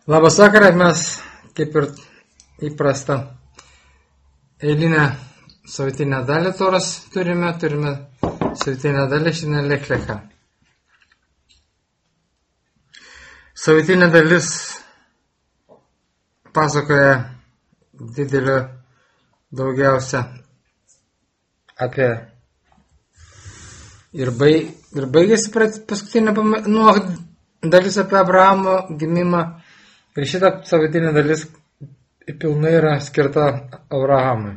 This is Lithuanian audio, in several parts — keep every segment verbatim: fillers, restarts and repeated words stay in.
Labas vakaras, mes kaip ir įprasta eilinę savaitinę dalį Toros turime, turime savaitinę dalį šiandien Lech Lecha. Savaitinė dalis pasakoja didelio daugiausia apie ir, baig, ir baigėsi paskutinė nu, dalis apie Abrahamo gimimą. Ir šita savaitinė dalis pilnai yra skirta Abrahamui.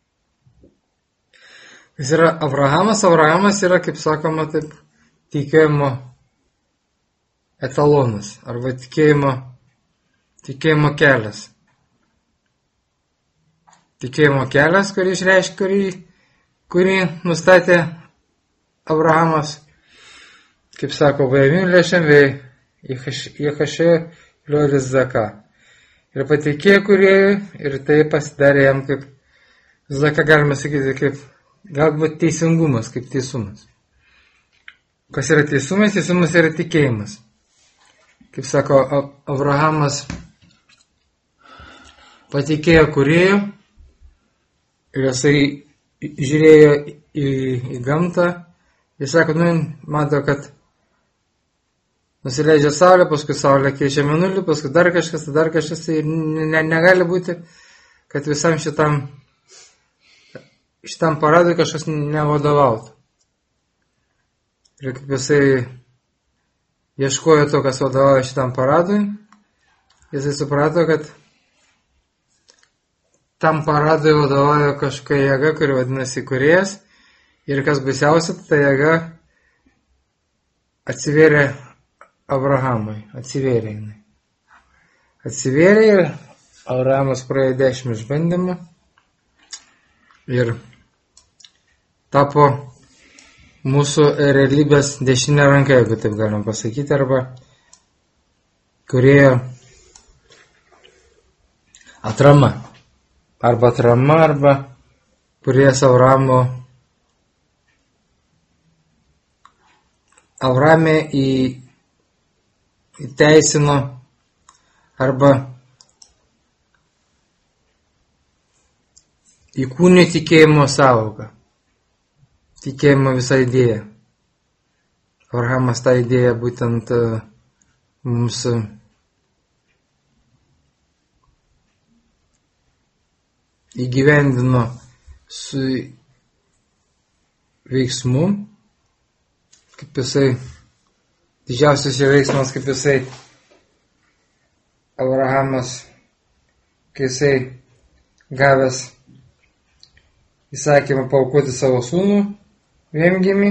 Jis yra Abrahamas. Abrahamas yra, kaip sakoma, taip, tikėjimo etalonas arba tikėjimo, tikėjimo kelias. Tikėjimo kelias, kurį išreiškia, kurį, kurį nustatė Abrahamas, kaip sako, vajamim lešem vei, jechašė Liolis Zaka. Ir patikėjo kūrėjui, ir tai pasidarė jam kaip, Zaka galima sakyti, kaip, galbūt teisingumas, kaip teisumas. Kas yra teisumas? Teisumas yra tikėjimas. Kaip sako, Abrahamas patikėjo kūrėjui, ir jisai žiūrėjo į, į gamtą, jis sako, nu, mato, kad nusileidžia saulė, paskui saulė keičia mėnulį, paskui dar kažkas, dar kažkas, tai ne, negali būti, kad visam šitam, šitam paradui kažkas nevadovautų. Ir kaip jisai ieškojo to, kas vadovauja šitam paradui, jisai suprato, kad tam paradui vadovauja kažkokia jėga, kuri vadinasi kūrėjas, ir kas baisiausia, ta jėga atsivėrė Abrahamui, atsivėrė jinai. Atsivėrė ir Abrahamas praėjo dešimt išbandymų ir tapo mūsų realybės dešinė ranka, jeigu taip galim pasakyti, arba kūrėjo atrama. Arba atrama, arba kūrėjas Abrahamo Abrame į įteisino arba įkūnė tikėjimo sąvoką, tikėjimo visą idėją. Abrahamas tą idėją būtent mums įgyvendino su veiksmu, kaip jisai didžiausias jo veiksmas, kaip jisai Abrahamas, kai jisai gavęs įsakymą paaukoti savo sūnų viengimį,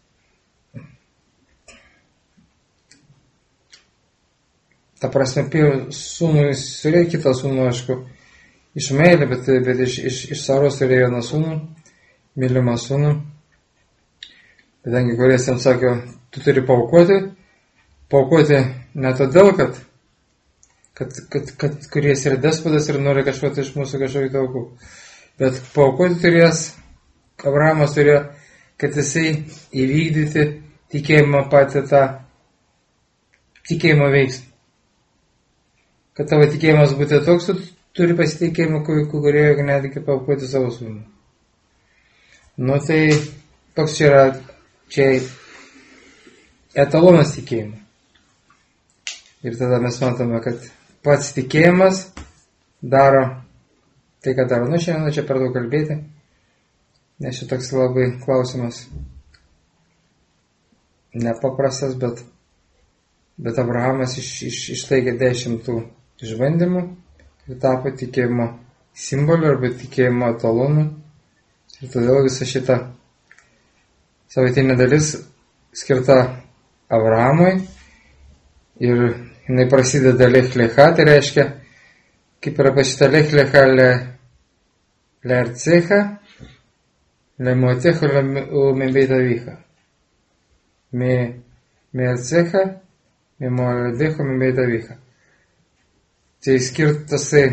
ta prasme, sūnų jis turėjo kitą sūnų, aišku, iš meilį, bet, bet iš, iš, iš Saros turėjo vieną sūnų, mylimą sūnų, kadangi kuris jam sakė, tu turi paaukoti, Paukoti ne todėl, kad, kad, kad, kad kuris yra despotas ir nori kažko iš mūsų kažkokį aukų, bet paukoti turės, Abrahamas turėjo, kad jisai įvykdyti tikėjimo patį tą tikėjimo veiksmą. Kad tavo tikėjimas būtų toks, tu turi pasitikėjimą, kurioje netgi paukoti savo sūnų. Nu tai toks čia yra, čia etalonas tikėjimo. Ir tada mes matome, kad pats tikėjimas daro tai, ką daro. Nu, šiandien čia per daug kalbėti, nes čia toks labai klausimas nepaprastas, bet, bet Abrahamas iš, iš, išlaikė dešimtų išbandymų ir tapo tikėjimo simboliu arba tikėjimo etalonu. Ir todėl visa šita savaitinė dalis skirta Abrahamui ir jinai prasideda Lech Lecha, tai reiškia, kaip yra pašita Lech Lecha le, le arcecha, le motecha, le me beita vicha. Me, me arcecha, me moledecho, me beita vicha. Tai skirtasai,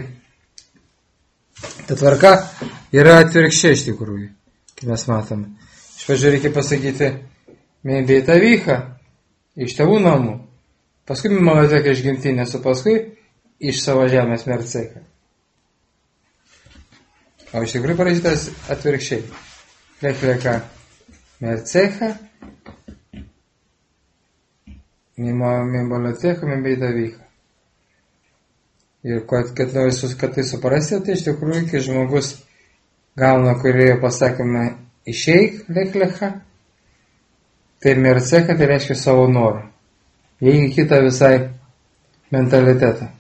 ta tvarka yra atvirkščiai iš tikrųjų, kaip mes matome. Iš pradžių reikia pasakyti, me beita vicha, iš tėvų namų. Paskui Moleteka iš gimtinės, o paskui iš savo žemės merceką. O iš tikrųjų parašytas atvirkščiai. Lech lecha mercecha, mimboletecha, mimbeidavika. Ir kad, kad, kad tai suprasti, tai iš tikrųjų, kai žmogus gauna kūrėjo pasakymą išeik, lech lecha, tai mercecha tai reiškia savo norą. Jei kitą visai mentalitetą.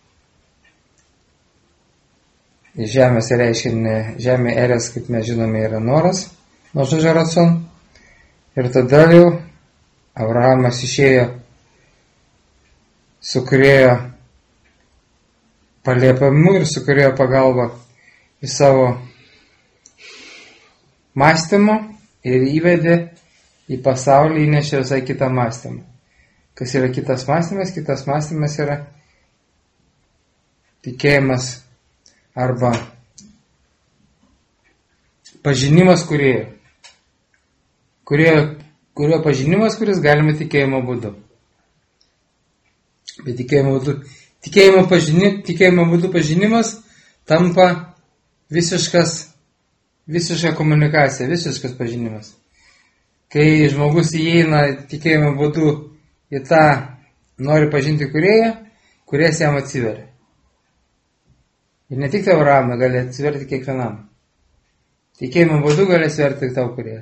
Žemės reiškia ne, žemė erės, kaip mes žinome, yra noras, nuo žodžio racon. Ir tada jau Abrahamas išėjo su kūrėjo paliepimu ir su kūrėjo pagalba į savo mąstymą ir įvedė į pasaulį, įnešė visai kitą mąstymą. Kas yra kitas mąstymas? Kitas mąstymas yra tikėjimas arba pažinimas kūrėjo. Kūrėjo, kurio pažinimas, kuris galima tikėjimo būdu. Bet tikėjimo būdu, tikėjimo, pažini, tikėjimo būdu pažinimas tampa visiškas, visiška komunikacija, visiškas pažinimas. Kai žmogus įeina tikėjimo būdu į tą, nori pažinti kūrėją, kūrėjas jam atsiveria. Ir ne tik Abrahamui, gali atsiverti kiekvienam. Tikėjimo būdu gali atsiverti tik tau kūrėjas.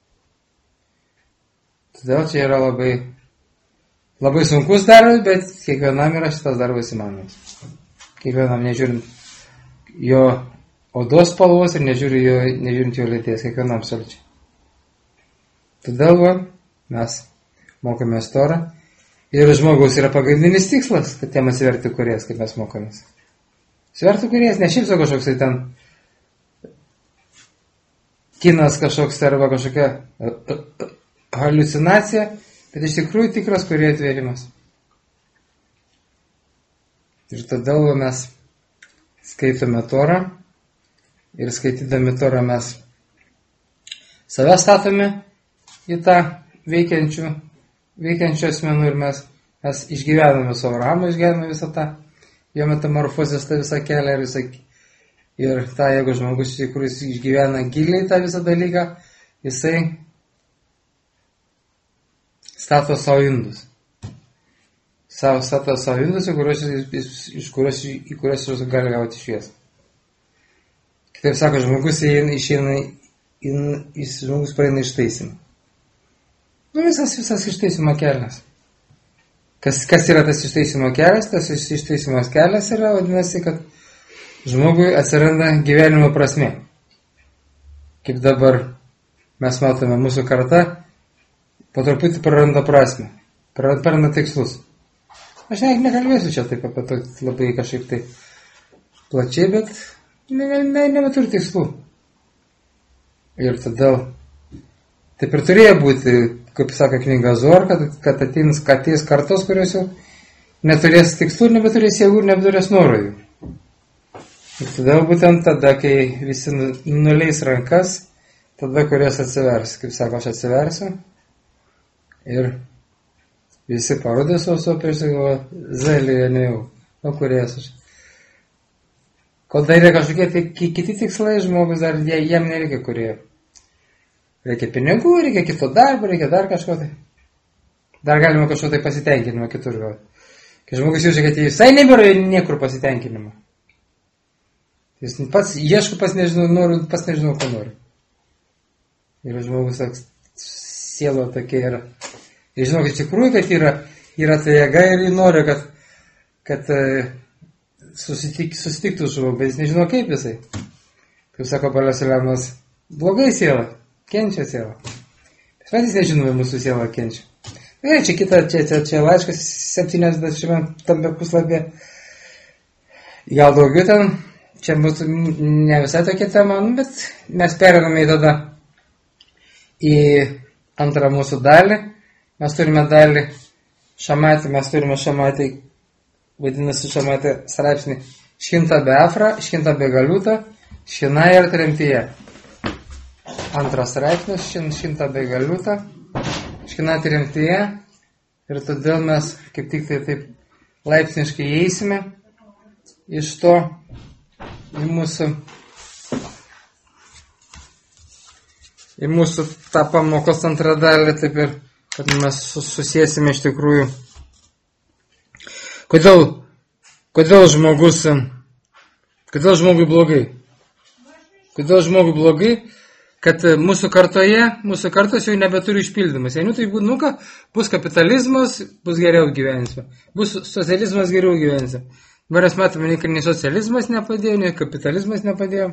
Todėl čia yra labai, labai sunkus darbas, bet kiekvienam yra šitas darbas įmanomas. Kiekvienam, nežiūrint jo odos spalvos ir nežiūrint jo, nežiūrint jo lyties, kiekvienam absoliučiai. Todėl va, mes mokomės Torą ir žmogaus yra pagrindinis tikslas, kad jam atsiverti kūrėjas, kaip mes mokomės. Svertų kūrėjas, ne šiaip so kažkoks tai ten kinas kažkoks arba kažkokia haliucinacija, bet iš tikrųjų tikras kūrėjo atvėrimas. Ir todėl mes skaitome Torą ir skaitydami Torą mes save statome į tą veikiančių, veikiančių asmenų ir mes, mes išgyvename su Abrahamu, išgyvename visą tą jo metamorfozės tą visą kelią ir visą, ir tą, jeigu žmogus, kuris išgyvena giliai tą visą dalyką, jisai stato savo indus. Savo stato savo indus, iš kuriuos, iš kuriuos, į kuriuos jis gali gauti šviesą. Kitaip sako, žmogus išeina, jis žmogus praeina ištaisimą. Nu, visas, visas ištaisimo kelias. Kas, kas yra tas ištaisimo kelias? Tas ištaisimo kelias yra, vadinasi, kad žmogui atsiranda gyvenimo prasmė. Kaip dabar mes matome, mūsų karta po truputį praranda prasmę, praranda tikslus. Aš ne, nekalbėsiu čia taip apie to labai kažkaip tai plačiai, bet ne, ne, nebeturi tikslų. Ir todėl taip ir turėjo būti, kaip sako knyga Zohar, kad, kad ateins, kad ateis kartos, kurios jau neturės tikslų, nebeturės jėgų ir nebeturės norų jų. Ir todėl būtent tada, kai visi nuleis rankas, tada kurios atsivers. Kaip sako, aš atsiversiu ir visi parodė savo savo prieš savo zelėje nejau. O kurės aš. Kol dar yra kažkokie tai kiti tikslai, žmogus dar jam nereikia kurėjo. Reikia pinigų, reikia kito darbo, reikia dar kažko tai. Dar galima kažko tai pasitenkinimo kitur gauti. Kai žmogus jaučia, kad jis visai nebėra niekur pasitenkinimo. Jis pats ieško, pats nežinau, noriu, pats nežinau, ko nori. Ir žmogus toks sielo tokia yra. Ir žinau, kad iš tikrųjų, kad yra, yra ta jėga ir jį nori, kad, kad susitik, susitiktų žmogus, bet jis nežino kaip visai. Kaip sako Paulius Siliamas, blogai siela. Kenčia siela. Bet jis nežinome, mūsų siela kenčia. Gerai, čia kita, čia, čia, čia laiškas septyniasdešimt puslapyje. Gal daugiau ten, čia būtų ne visai tokia tema, bet mes perėmame į tada į antrą mūsų dalį. Mes turime dalį šamatį, mes turime šamatį, vadinasi šamatį straipsnį škinta be afra, škinta be galiuta, škina ir tremtyje. Antras straipsnis, škinta be galiuta, škina tremtyje ir todėl mes kaip tik tai taip laipsniškai įeisime iš to į mūsų, į mūsų tą pamokos antrą dalį, taip ir, kad mes susėsime iš tikrųjų. Kodėl, kodėl žmogus, kodėl žmogui blogai? Kodėl žmogui blogai? Kad mūsų kartoje, mūsų kartos jau nebeturi išpildymas. Jei nu tai būtų, nu ką, bus kapitalizmas, bus geriau gyvensime. Bus socializmas, geriau gyvensime. Dabar mes matome, nei socializmas nepadėjo, nei kapitalizmas nepadėjo.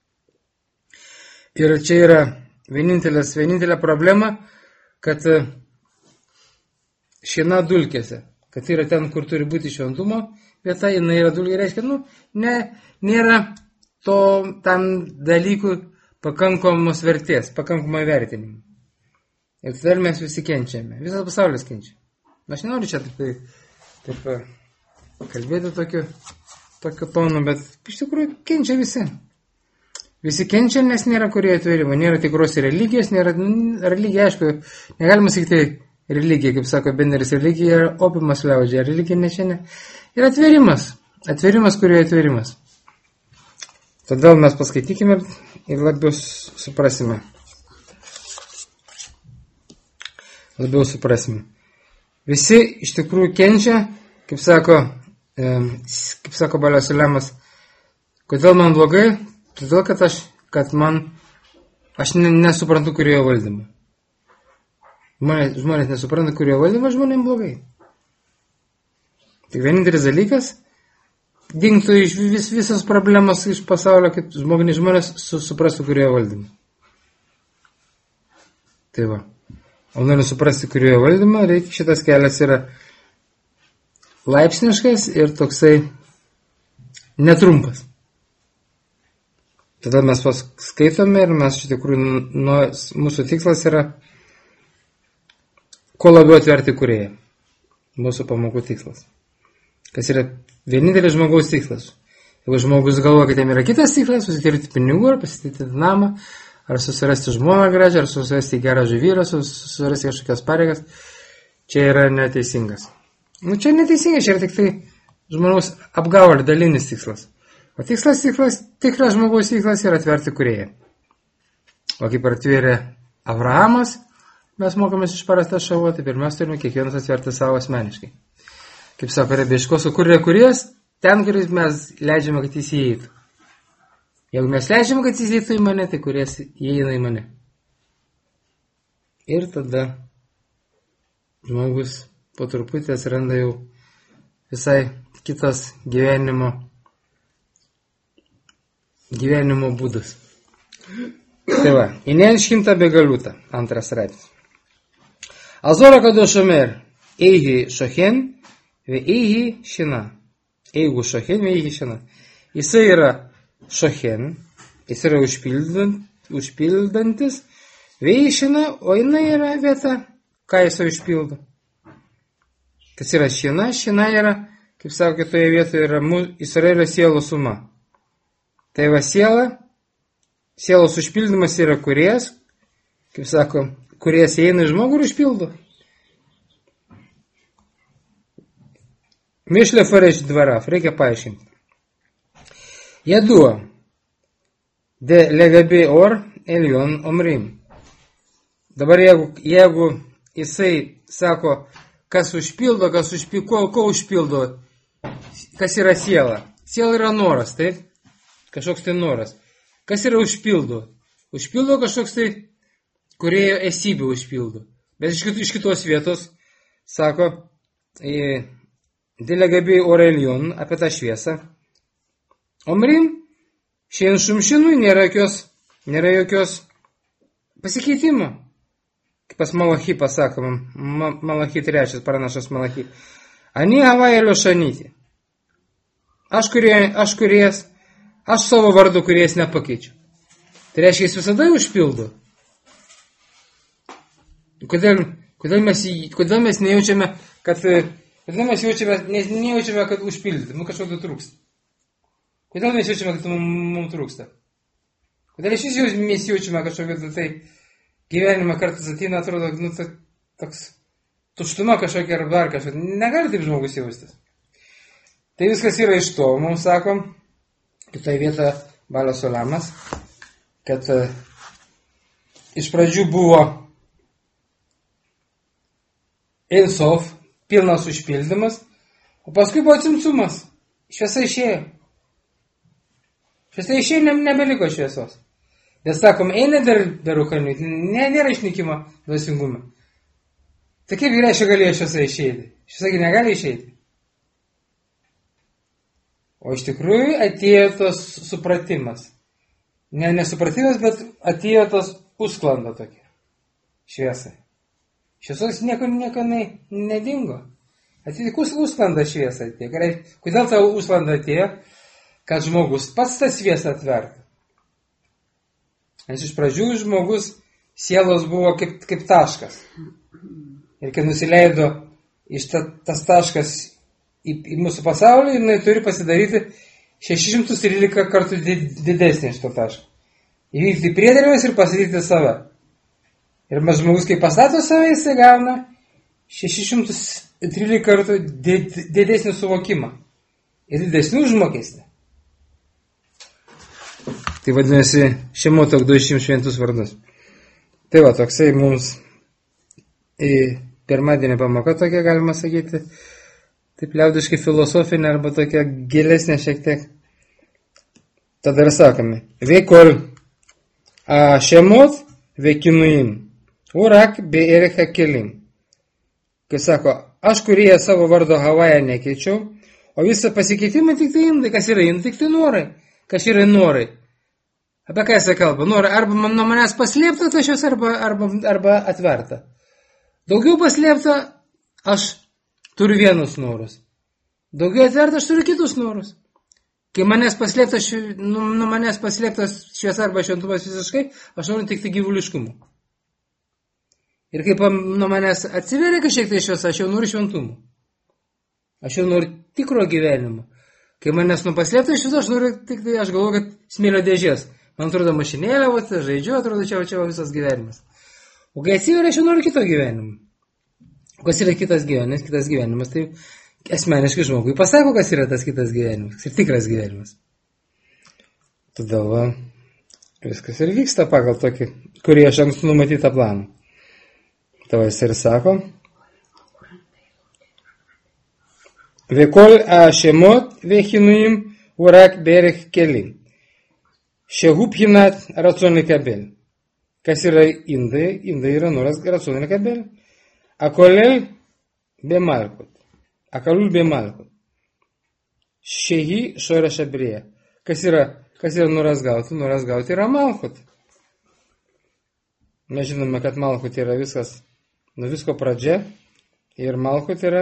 Ir čia yra vienintelės, vienintelė problema, kad šiena dulkėse, kad yra ten, kur turi būti šventumo vieta, jinai yra dulkė, reiškia, nu, ne, nėra to tam dalykų pakankamos vertės, pakankamai vertinimų. Ir todėl mes visi kenčiame. Visas pasaulis kenčia. Aš nenoriu čia taip, taip kalbėti tokiu, tokiu tonu, bet iš tikrųjų kenčia visi. Visi kenčia, nes nėra kurie atvėrimo. Nėra tikros religijos, nėra religija, aišku, negalima sakyti religija, kaip sako Benderis, religija yra opiumas liaudžiai, religija ne šiandien. Ir atvėrimas. Atvėrimas, kurio atvėrimas. Todėl mes paskaitykime ir labiau suprasime. Labiau suprasime. Visi iš tikrųjų kenčia, kaip sako, e, kaip sako Balios Ulemas, kodėl man blogai? Todėl, kad aš, kad man, aš nesuprantu, kurioje valdymo. Žmonės, žmonės nesupranta, kurioje valdymo, žmonėms blogai. Tik vienintelis dalykas, dingtų iš vis, visas problemas iš pasaulio, kad žmoginiai žmonės su, suprastų, kurioje valdymo. Tai va. O norint suprasti, kurioje valdymo, reikia, šitas kelias yra laipsniškas ir toksai netrumpas. Tada mes paskaitome ir mes iš tikrųjų, nu, mūsų tikslas yra kuo labiau atverti kūrėją. Mūsų pamokų tikslas. Kas yra vienintelis žmogaus tikslas. Jeigu žmogus galvoja, kad jam yra kitas tikslas, susitirti pinigų, ar pasitirti namą, ar susirasti žmoną gražią, ar susirasti gerą žuvyrą, susirasti kažkokias pareigas, čia yra neteisingas. Nu, čia neteisingas, čia yra tik tai žmogaus apgaulė, dalinis tikslas. O tikslas, tikslas, tikras žmogaus tikslas yra atverti kūrėją. O kaip atvėrė Abrahamas, mes mokomės iš parastą šavo, taip ir mes turime kiekvienas atverti savo asmeniškai. Kaip sako Rebiško, sukurė kūrėjas ten, kur mes leidžiame, kad jis įeitų. Jeigu mes leidžiame, kad jis įeitų į mane, tai kūrėjas įeina į mane. Ir tada žmogus po truputį atsiranda jau visai kitas gyvenimo, gyvenimo būdas. Tai va, Inien šimta begaliuta, antras straipsnis. Azora kadosh omer, eihi šochen, Ve'eihi šina. Eigu šochen, ve'eihi šina. Jisai yra šochen, jis yra užpildant, užpildantis, ve'eihi šina, o jinai yra vieta, ką jis užpildo. Kas yra šina? Šina yra, kaip sako, kitoje vietoje yra Izraelio sielos suma. Tai va siela, sielos užpildymas yra kūrėjas, kaip sako, kūrėjas įeina į žmogų ir užpildo. Mišlė fareš dvaraf, reikia paaiškinti. Jadua, de legabi or elion omrim. Dabar jeigu, jeigu jisai sako, kas užpildo, kas užpildo, ko, ko užpildo, kas yra siela. Siela yra noras, taip? Kažkoks tai noras. Kas yra užpildo? Užpildo kažkoks tai kūrėjo esybė užpildo. Bet iš, iš kitos vietos sako, į Delegabi Orelion apie tą šviesą. Omrim, šiandien šumšinui nėra jokios, nėra jokios pasikeitimo. Kaip pas Malachi pasakoma, Ma, Malachi trečias, pranašas Malachi. Ani havajelio šanyti. Aš, kurie, aš kurės, aš savo vardu kurės nepakeičiu. Tai reiškia, jis visada užpildo. Kodėl, kodėl, mes, kodėl mes nejaučiame, kad... Kodėl mes jaučiame, nejaučiame, kad užpildyti, mums kažkokio trūksta. Kodėl mes jaučiame, kad mums trūksta? Kodėl iš vis mes jaučiame kažkokio tai gyvenimą kartais ateina, atrodo, nu, toks tuštuma kažkokia ar dar kažkokia. Negali taip žmogus jaustis. Tai viskas yra iš to, mums sakom, kitoje vietoje Balios Olamas, kad uh, iš pradžių buvo Ein Sof, pilnas užpildymas, o paskui buvo Cimcumas. Šviesa išėjo. Šviesa išėjo, ne, nebeliko šviesos. Bet sakom, eina dar berukanių, ne, nėra išnykimo dvasingumo. Tai kaip reiškia galėjo šviesa išeiti? Šviesa negali išeiti. O iš tikrųjų atėjo tas supratimas. Ne nesupratimas, bet atėjo tas užsklanda tokia šviesa. Šviesos nieko, nieko ne, nedingo. Atėjo tik užsklanda šviesa atėjo. Kodėl tau užsklanda atėjo? Kad žmogus pats tą šviesą atvertų. Nes iš pradžių žmogus sielos buvo kaip, kaip taškas. Ir kai nusileido iš ta, tas taškas į, į mūsų pasaulį, jinai turi pasidaryti šeši šimtai trylika kartų didesnį iš to taško. Įvykti priedėlimas ir pastatyti save. Ir mes žmogus, kai pastato save, jisai gauna šeši šimtai trylika kartų did, didesnį suvokimą. Ir didesnį užmokestį. Tai vadinasi, Šemotok dvidešimt šventus vardus. Tai va, toksai mums į pirmadienį pamoka tokia, galima sakyti, taip liaudiškai filosofinė arba tokia gilesnė šiek tiek. Tada ir sakome, veikol Šemot veikinuim, urak be'erech hakelim. Kai sako, aš kurie savo vardo Havają nekeičiau, o visą pasikeitimą tik tai indai, kas yra indai, tik tai norai, kas yra norai. Apie ką jisai kalba? Nori arba nuo manęs paslėpta ta šios, arba, arba, arba atverta. Daugiau paslėpta, aš turiu vienus norus. Daugiau atverta, aš turiu kitus norus. Kai manęs paslėptas, nu, nuo manęs paslėptas šviesa arba šventumas visiškai, aš noriu tik tai gyvuliškumu. Ir kaip nuo manęs atsiveria kažkiek tai šviesa, aš jau noriu šventumu. Aš jau noriu tikro gyvenimo. Kai manęs nuo paslėptas šviesa, aš noriu tik tai, aš galvoju, kad smėlio dėžės. Man atrodo mašinėlė, vat, žaidžiu, atrodo čia, čia visas gyvenimas. O kai atsiveria, aš jau noriu kito gyvenimo. O kas yra kitas gyvenimas? Kitas gyvenimas, tai asmeniškai žmogui pasako, kas yra tas kitas gyvenimas. Ir tikras gyvenimas. Todėl va, viskas ir vyksta pagal tokį, kurį aš anksto numatytą planą. Tavo jis ir sako. Vekol Šemot veikinuim urak be'erech kelim. Šehub hinat racon לקבל. Kas yra indai? Indai yra noras racon לקבל. הכולל במלכות. הכלול במלכות. שהיא שורש הבריאה. Kas yra, kas yra noras gauti? Noras gauti yra malchut. Mes žinome, kad malchut yra viskas, nuo visko pradžia. Ir malchut yra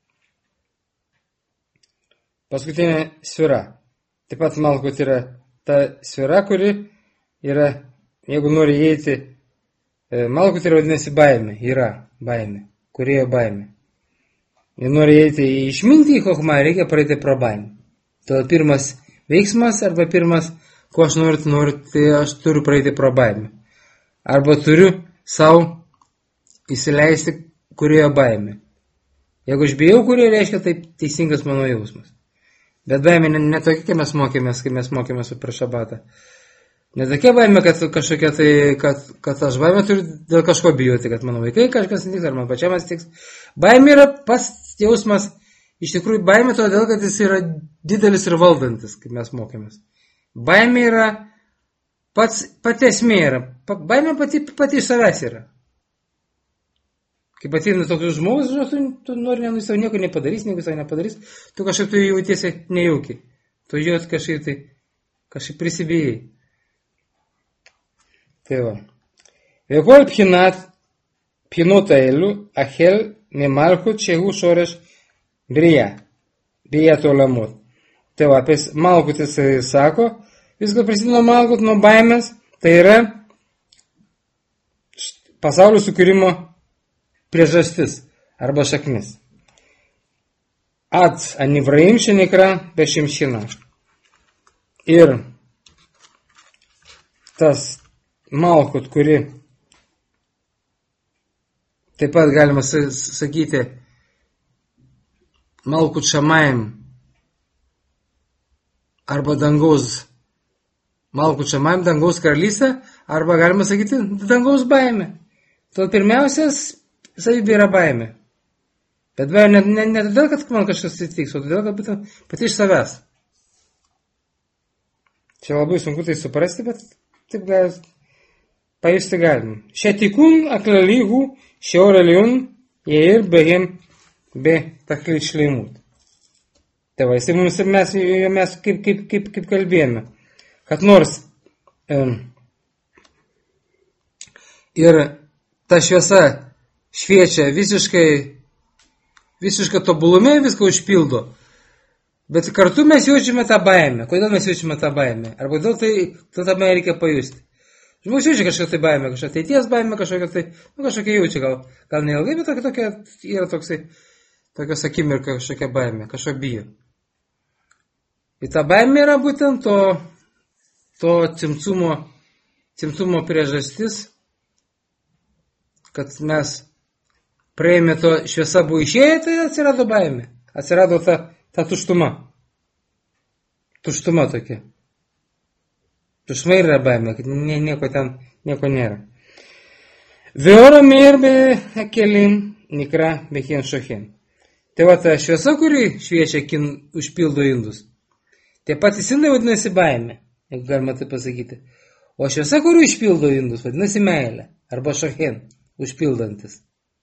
paskutinė sfera. Taip pat malchut yra ta sfera, kuri yra, jeigu nori įeiti, malchut yra vadinasi baimė, yra baimė, kurioje baimė. Jei nori įeiti į išmintį, į chochmą, reikia praeiti pro baimę. Todėl pirmas veiksmas arba pirmas, ko aš noriu, noriu, tai aš turiu praeiti pro baimę. Arba turiu savo įsileisti, kurioje baimė. Jeigu aš bijau, kurioje reiškia, tai teisingas mano jausmas. Bet baimė ne tokia, kai mes mokėmės, kai mes mokėmės per šabatą. Ne tokia baimė, kad kažkokia tai, kad, kad aš baimė turiu dėl kažko bijoti, kad mano vaikai kažkas netiks, ar man pačiam atsitiks. Baimė yra pats jausmas, iš tikrųjų baimė todėl, kad jis yra didelis ir valdantis, kaip mes mokėmės. Baimė yra pats, pati esmė yra, baimė pati, pati iš savęs yra. Kaip ateina toks žmogus, tu, tu nori, nu, jis tau nieko nepadarys, nieko jis tau nepadarys, tu kažkaip tu jautiesi nejaukiai. Tu jau kažkaip tai, kažkaip prisibijai. Tai va. וכל בחינת, בחינות האלו, החל ממלכות שהוא שורש בריאה, בריאת עולמות. Tai va, apie malkut jisai sako, viskas prasideda nuo malkut, nuo baimės, tai yra pasaulio sukūrimo priežastis arba šaknis. Ad הנבראים שנקרא בשם שינה. Ir tas malkut, kuri taip pat galima sakyti malkut šamaim arba dangaus malkų šamaim, dangaus karalystė, arba galima sakyti dangaus baimė. Todėl pirmiausias savybė yra baimė. Bet baimė ne, ne, ne todėl, kad man kažkas atsitiks, o todėl, kad būtent pati iš savęs. Čia labai sunku tai suprasti, bet taip gal pajusti galim. Šetikun aklalygų šiaureliun ir behem be taklit šleimut. Tai va, jisai mums ir mes, mes kaip, kaip, kaip, kaip kalbėjome, kad nors um, ir ta šviesa šviečia visiškai, visiškai tobulume, viską užpildo, bet kartu mes jaučiame tą baimę. Kodėl mes jaučiame tą baimę? Ar kodėl tai, tai tą baimę reikia pajusti? Žmogus jaučia kažkokią tai baimę, kažkokią ateities baimę, kažkokią tai, nu kažkokią jaučia, gal, gal neilgai, bet tokia, tokia yra toksai, tokios akimirka kažkokia baimė, kažko bijo. Ir ta baimė yra būtent to, to cimcumo, cimcumo priežastis, kad mes praėjome to šviesa buvo išėję, tai atsirado baimė, atsirado ta, ta tuštuma. Tuštuma tokia. Tuštuma yra baimė, kad nieko ten, nieko nėra. Veora mirbe kelim nikra behin šohin. Tai va ta šviesa, kuri šviečia, kin užpildo indus. Tie patys indai vadinasi baimė, jeigu galima tai pasakyti. O šviesa, kuri užpildo indus, vadinasi meilė, arba šohin, užpildantis.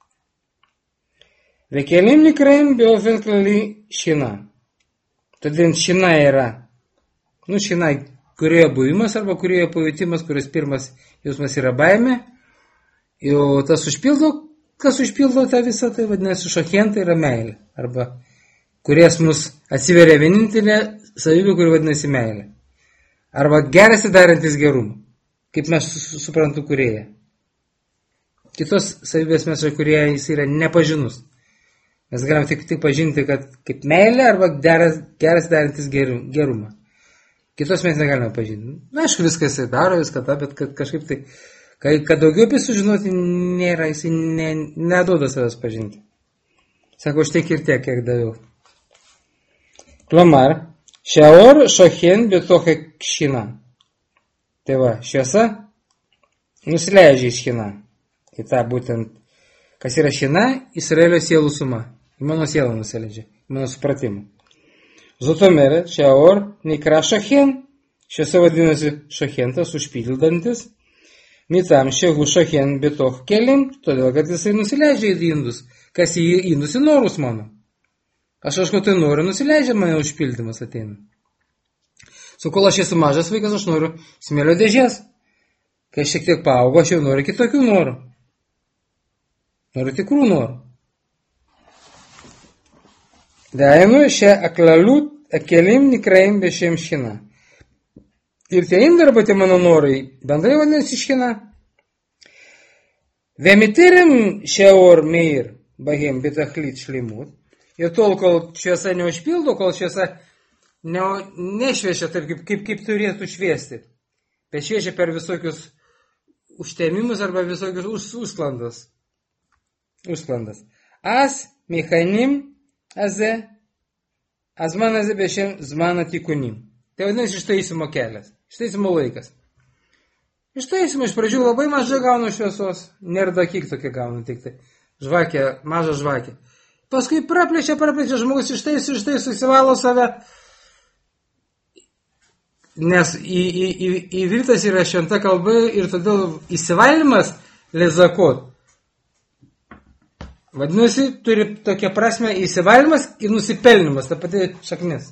Vekelim nikraim beofen klali šina. Todėl šina yra, nu šina, kurioje buvimas arba kurioje pajutimas, kuris pirmas jausmas yra baimė, jau tas užpildo, kas užpildo tą visą, tai vadinasi šohen, tai yra meilė, arba kuries mus atsiveria vienintelė savybė, kuri vadinasi meilė, arba gerasi darantis gerumą, kaip mes suprantu kurėje. Kitos savybės mes kurėje jis yra nepažinus. Mes galime tik, tik pažinti, kad kaip meilė arba geras, geras darantis gerumą. Kitos mes negalime pažinti. Na, aišku, viską jisai daro, viską tą, bet kad kažkaip tai, kad daugiau apie sužinoti nėra, jisai ne, neduoda savęs pažinti. Sako, aš tiek ir tiek, kiek daviau. Klamar, šiaor šohen betoche kšina. Tai va, šviesa nusileidžia iš šina. Į tą būtent, kas yra šina, Izraelio sielų suma. Į mano sielą nusileidžia, į mano supratimą. Zotomere, šiaor, neikra šohen, šviesa vadinasi šohentas, užpildantis, mitam šehu šohen betoch kelim, todėl, kad jisai nusileidžia į indus, kas į indus į norus mano. Aš kažko tai noriu, nusileidžia mane užpildymas ateina. Su kol aš esu mažas vaikas, aš noriu smėlio dėžės. Kai aš šiek tiek paaugo, aš jau noriu kitokių norų. Noriu tikrų norų. Dainu šia aklalut akelim nikraim bešiem šina. Ir tie indai arba tie mano norai bendrai vadinasi šina. Vemitirim šiaor meir bahem betachlit šlimut. Ir tol, kol šviesa neužpildo, kol šviesa ne, nešviečia taip, kaip, kaip, kaip turėtų šviesti, bet šviečia per visokius užtemimus arba visokius us, užsklandas. Užsklandas. As mechanim aze, azman aze bešem zmana tikunim. Tai vadinasi ištaisimo kelias, ištaisimo laikas. Ištaisimo iš pradžių labai mažai gaunu šviesos, nėra dakyk tokia gaunu tik tai. Žvakė, maža žvakė. Paskui praplečia, praplečia, žmogus ištaiso, ištaiso, įsivalo save, nes į, į, į, įvirtas yra šventa kalba ir todėl įsivalymas lezakot. Vadinasi, turi tokią prasme įsivalymas ir nusipelnimas, ta pati šaknis.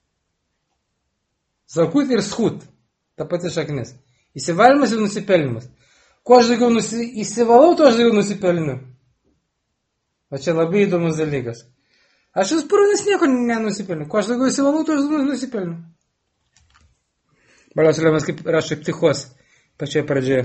Zakut ir skut, ta pati šaknis. Įsivalymas ir nusipelnimas. Kuo aš daugiau nusi, įsivalau, to aš daugiau nusipelniu. O čia labai įdomus dalykas. Aš vis pūranas nieko nenusipelniu. Kuo aš daugiau įsivalau, to aš daugiau nusipelniu. Baliaus Lėmas kaip rašo ptichos pačioje pradžioje.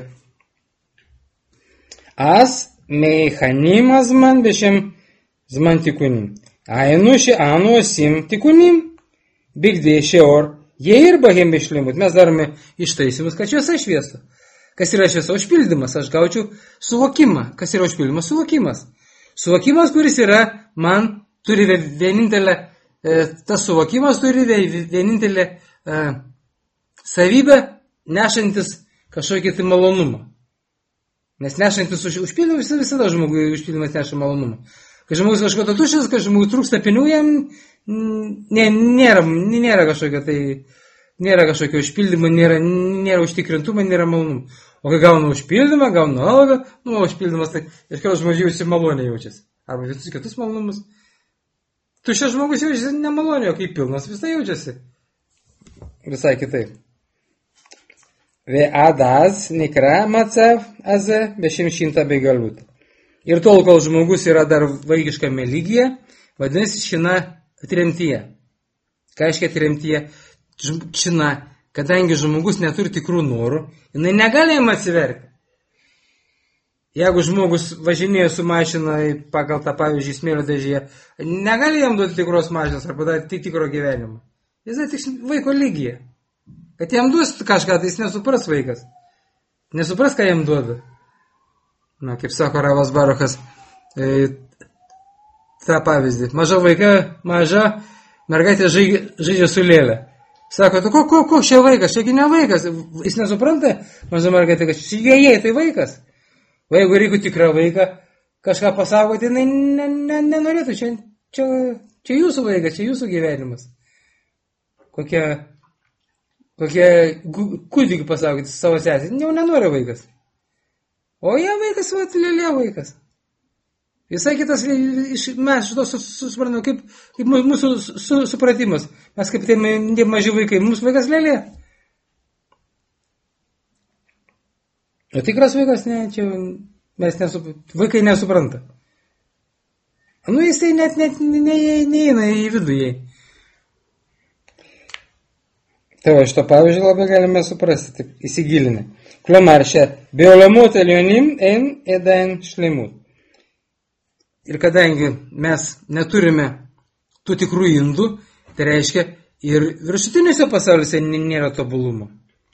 As meichanim azman bešem zman tikunim. Ainu še anu osim tikunim. Bigdė šeor. Jie ir bahem bešlimut. Mes darome ištaisimus, kad šviesa šviestų. Kas yra šviesa? Užpildymas. Aš gaučiau suvokimą. Kas yra užpildymas? Suvokimas. Suvokimas, kuris yra, man turi vienintelę, e, tas suvokimas turi vienintelę e, savybė nešantis kažkokį tai malonumą. Nes nešantis už, užpildymas, visada žmogui užpildymas neša malonumą. Kai žmogus kažko to tuščias, kai žmogus trūksta pinigų, jam nė, nėra, nėra kažkokio tai, nėra kažkokio užpildymo, nėra, nėra užtikrintumo, nėra malonumą. O kai gauna užpildymą, gauna algą, nu, užpildymas, tai iš karto žmogus jaučiasi maloniai jaučiasi. Arba visus kitus malonumus. Tuščias žmogus jaučiasi nemaloniai, o kai pilnas visai jaučiasi. Visai kitaip. ועד אז נקרא מצב הזה בשם שינתה בגלות. Ir tol, kol žmogus yra dar vaikiškame lygyje, vadinasi šina tremtyje. Ką reiškia tremtyje? Šina, kadangi žmogus neturi tikrų norų, jinai negali jam atsiverti. Jeigu žmogus važinėja su mašina pagal tą pavyzdžiui smėlio dėžėje, negali jam duoti tikros mašinos arba duoti tikro gyvenimo. Jis tik vaiko lygyje. Kad jam duos kažką, tai jis nesupras vaikas. Nesupras, ką jam duoda. Na, kaip sako Ravas Baruchas, e, tą pavyzdį. Maža vaika, maža mergaitė žaidžia su lėlė. Sako, tu ko, ko, ko, čia vaikas, čiagi ne vaikas. Jis nesupranta, maža mergaitė, kad čia jie, tai vaikas. O jeigu reikia tikrą vaiką, kažką pasakoti, jinai ne, ne, nenorėtų. Čia, čia, čia jūsų vaikas, čia jūsų gyvenimas. Kokia... Kokie kūdikį pasakyti savo sesį, jau nenori vaikas. O jie vaikas, va, lėlė vaikas. Visai kitas, mes šito susipartame, kaip, kaip mūsų su, supratimas. Mes kaip tai maži vaikai, mūsų vaikas lėlė. O tikras vaikas, ne, čia mes nesup, vaikai nesupranta. Nu, jisai net, net neįeina į vidų jai. Tai va, šito pavyzdžio labai galime suprasti, taip įsigilinę. Klamar, šia, biolamuot elionim en edain šleimut. Ir kadangi mes neturime tų tikrų indų, tai reiškia, ir viršutiniuose pasauliuose nėra tobulumo.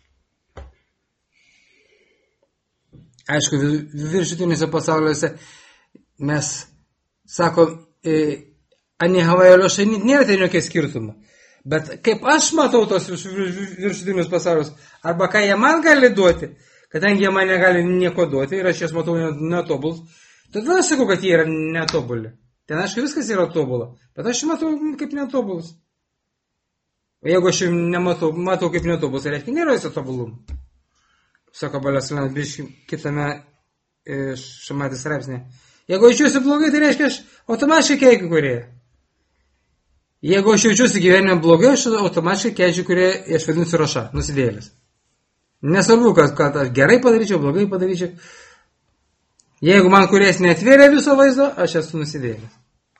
Aišku, viršutiniuose pasauliuose mes, sako, e, anihavajolio šainit, nėra ten jokie skirtumų. Bet kaip aš matau tos viršutinius pasaulius, arba ką jie man gali duoti, kadangi jie man negali nieko duoti ir aš jas matau netobulus, tada aš sakau, kad jie yra netobuli. Ten aišku viskas yra tobula, bet aš matau kaip netobulus. O jeigu aš nematau, matau kaip netobulus, tai reiškia nėra viso tobulumų. Sako Balesilanas biški kitame šamatės straipsnėje. Jeigu aš jaučiuosi blogai, tai reiškia aš automatiškai keikiu kurėje. Jeigu aš jaučiuosi gyvenime blogai, aš automatiškai keičiu, kurie aš vadinsiu raša, nusidėlis. Nesvarbu, kad, kad aš gerai padaryčiau, blogai padaryčiau. Jeigu man kurės neatvėrė viso vaizdo, aš esu nusidėlis.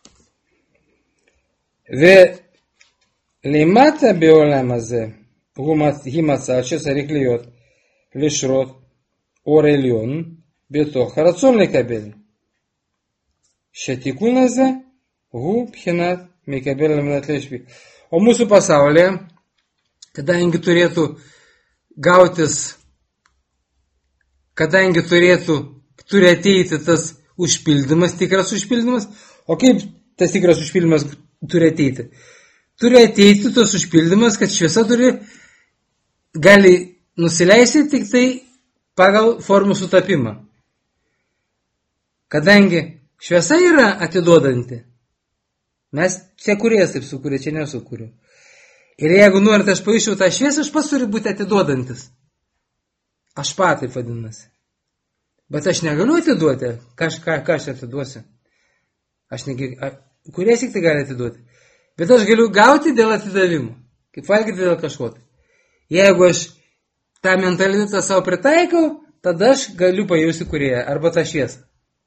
ולמטה בעולם הזה היא מצב שצריך להיות לשרות אור עליון בתוך הרצון לקבל. שהתיקון הזה הוא בחינת מקבל על מנת להשפיע. O mūsų pasaulyje, kadangi turėtų gautis, kadangi turėtų, turi ateiti tas užpildymas, tikras užpildymas, o kaip tas tikras užpildymas turi ateiti? Turi ateiti tas užpildymas, kad šviesa turi, gali nusileisti tik tai pagal formų sutapimą. Kadangi šviesa yra atiduodanti, mes čia kurės taip sukūrė, čia nesukūrė. Ir jeigu norint aš paaiščiau tą šviesą, aš pats turi būti atiduodantis. Aš pat taip vadinasi. Bet aš negaliu atiduoti. Ką, ką, ką aš atiduosiu? Aš negi, kurės tik tai gali atiduoti. Bet aš galiu gauti dėl atidavimo. Kaip valgyti dėl kažko. Jeigu aš tą mentalitetą savo pritaikau, tada aš galiu pajausti kurėje. Arba tą šviesą.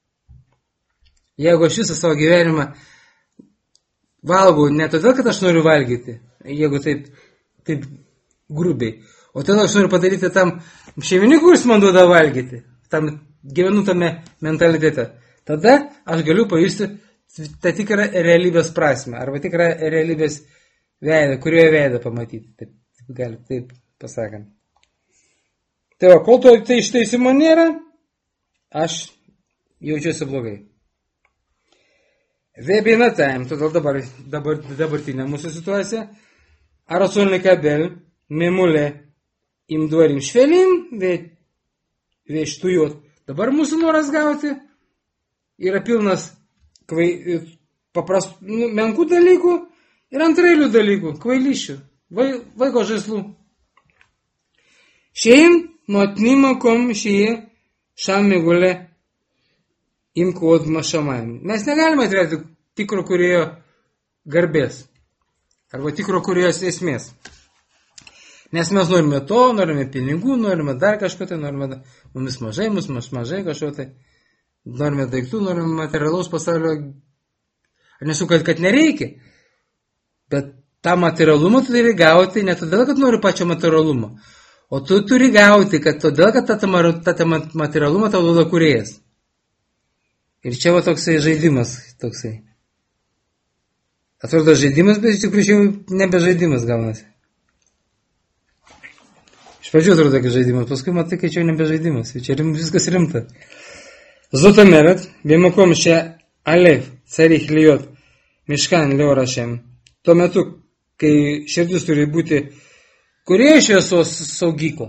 Jeigu aš visą savo gyvenimą valgau ne todėl, kad aš noriu valgyti, jeigu taip, taip grubiai, o todėl aš noriu padaryti tam šeimininkui, kuris man duoda valgyti, tam gyvenu tame mentalitete. Tada aš galiu pajusti tą tikrą realybės prasmę, arba tikrą realybės veidą, kurioje veidą pamatyti. Taip, taip gali, taip pasakant. Tai va, kol to tai išteisimo nėra, aš jaučiuosi blogai. ובינתיים, תודה דבר, דבר, דברתי נמוס הסיטואציה, הרצון לקבל memule im duorim švelim, veištujot. Dabar mūsų noras gauti yra pilnas kvai, paprastų, nu, menkų dalykų ir antrailių dalykų, kvailišių, vai, vaiko žaislų. Šeim nuotnimo kom šie šamigulė imkod mašamajam. Mes negalime turėti tikro kūrėjo garbės arba tikro kūrėjos esmės. Nes mes norime to, norime pinigų, norime dar kažko tai, norime mumis mažai, mus mažai kažko tai, norime daiktų, norime materialaus pasaulio. Aš nesu, kad, kad nereikia, bet tą materialumą tu turi gauti ne todėl, kad nori pačio materialumo, o tu turi gauti, kad todėl, kad tą, tą materialumą tau duoda kūrėjas. Ir čia va toksai žaidimas, toksai. Atrodo žaidimas, bet iš tikrųjų jau nebe žaidimas gaunasi. Iš pradžių atrodo, kad žaidimas, paskui matai, kad čia jau nebe žaidimas, čia rim, viskas rimta. זאת אומרת, במקום שא' צריך להיות משכן לאור השם, tuo metu, kai širdis turi būti kūrėjo šviesos saugykla,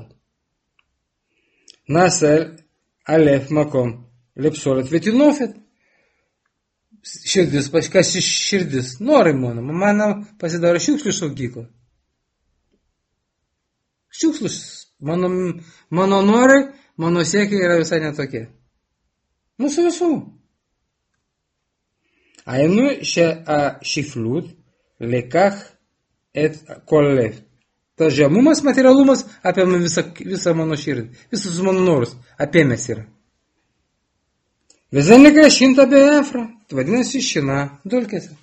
nasel alef makom lepsolet vetinofet, širdis, kas iš širdis nori mano, mano pasidaro šiukšlių saugykla. Šiukšlius, mano, mano norai, mano siekiai yra visai netokie. Mūsų visų. Ainu šifliut lekach et kolev. Tas žemumas, materialumas apėmė visą, visą mano širdį, visus mano norus apėmės yra. Vizai nekrašinta be efra, vadinasi šina dulkėse.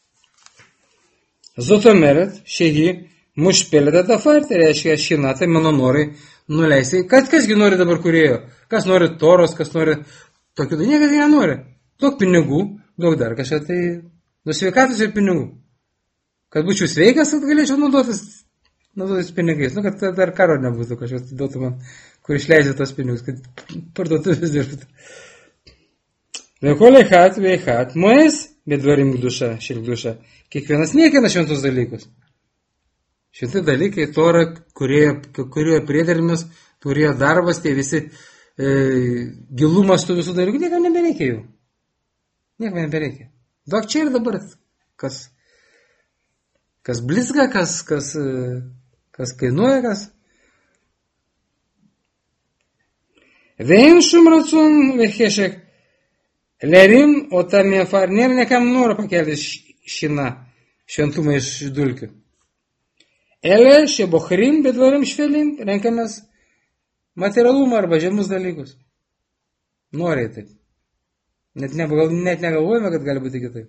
Zotomeret, šehi, mušpėlėte tą fartį, reiškia šina, tai mano norai nuleisi. Kas, kasgi nori dabar kūrėjo? Kas nori toros, kas nori tokių, tai niekas nenori. Daug pinigų, daug dar kažką, tai nusveikatus ir pinigų. Kad būčiau sveikas, kad galėčiau naudotis, naudotis pinigais. Nu, kad dar karo nebūtų kažkas, tai duotų man, kur išleidžia tos pinigus, kad parduotuvės dirbtų. Vėkolė hat, veihat, moės, bet dvarim duša, šilk duša. Kiekvienas niekina šventus dalykus. Šventai dalykai, tora, kurie, kurie priedermis, kurie darbas, tie visi e, gilumas tų visų dalykų, niekam nebereikia jų. Niekam nebereikia. Daug čia ir dabar, kas, kas blizga, kas, kas, kas kainuoja, kas. Vein šum racun vechešek lerim, o tam nefar, nėra nekam noro pakelti šiną šventumą iš dulkių. Ele, šebochrim, bet varim švelim, renkamės materialumą arba žemus dalykus. Noriai taip. Net, negal, net negalvojame, kad gali būti kitaip.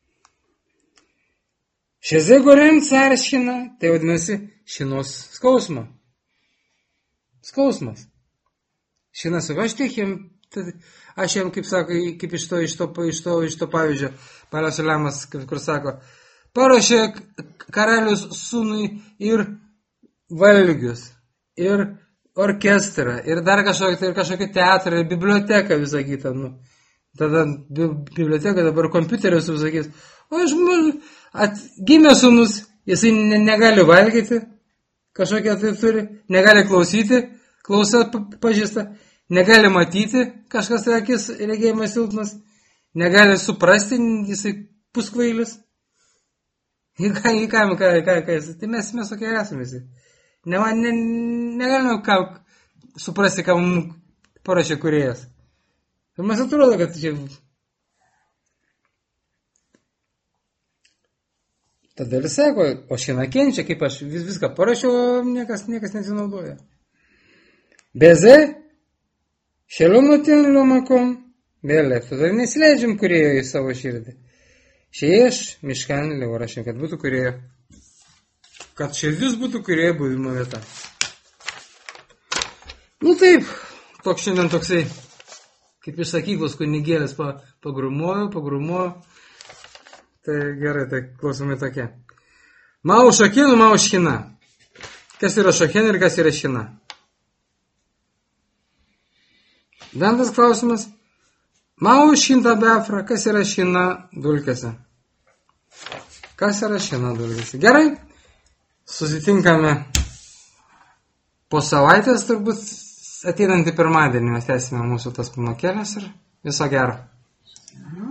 Šeze gorem car šina, tai vadinasi šinos skausmą. Skausmas. Šinas, aš tiek jam, aš jam, kaip sako, kaip iš to, iš to, iš to, iš to pavyzdžio, Palasiuliamas, kur sako, paruošė karalius sūnui ir valgius, ir orkestrą, ir dar kažkokį, ir kažkokį teatrą, ir biblioteką visą kitą. Nu. Tada biblioteka, dabar kompiuterius visakys. O iš gimė sūnus, jisai ne, negali valgyti, kažkokią tai turi, negali klausyti, klausa pažįsta, negali matyti, kažkas tai akis regėjimas silpnas, negali suprasti, jisai puskvailis. Į ką, į ką, ką, ką, ką, tai mes, mes tokie esame visi. Ne, ne, negalime ką, suprasti, ką mums parašė kūrėjas. Ir mes atrodo, kad čia... Tada ir sako, o šiandien kenčia, kaip aš vis, viską parašiau, niekas, niekas nesinaudoja. Beze, šelom nutin lomakom, belė, tada nesileidžiam kūrėjo į savo širdį. Šieš, miškan, levorašim, kad būtų kūrėjo, kad širdis būtų kūrėjo buvimo vieta. Nu taip, toks šiandien toksai, kaip iš sakyklos kunigėlės pa, pagrumojo, pagrumojo. Tai gerai, tai klausomai tokie. Mau šakinų, mau škina. Kas yra šakin ir kas yra škina? Dantas klausimas. Mau škinta befra, kas yra škina dulkėse? Kas yra škina dulkėse? Gerai, susitinkame po savaitės turbūt ateinantį pirmadienį mes tęsime mūsų tas pamokėlės ir viso gero.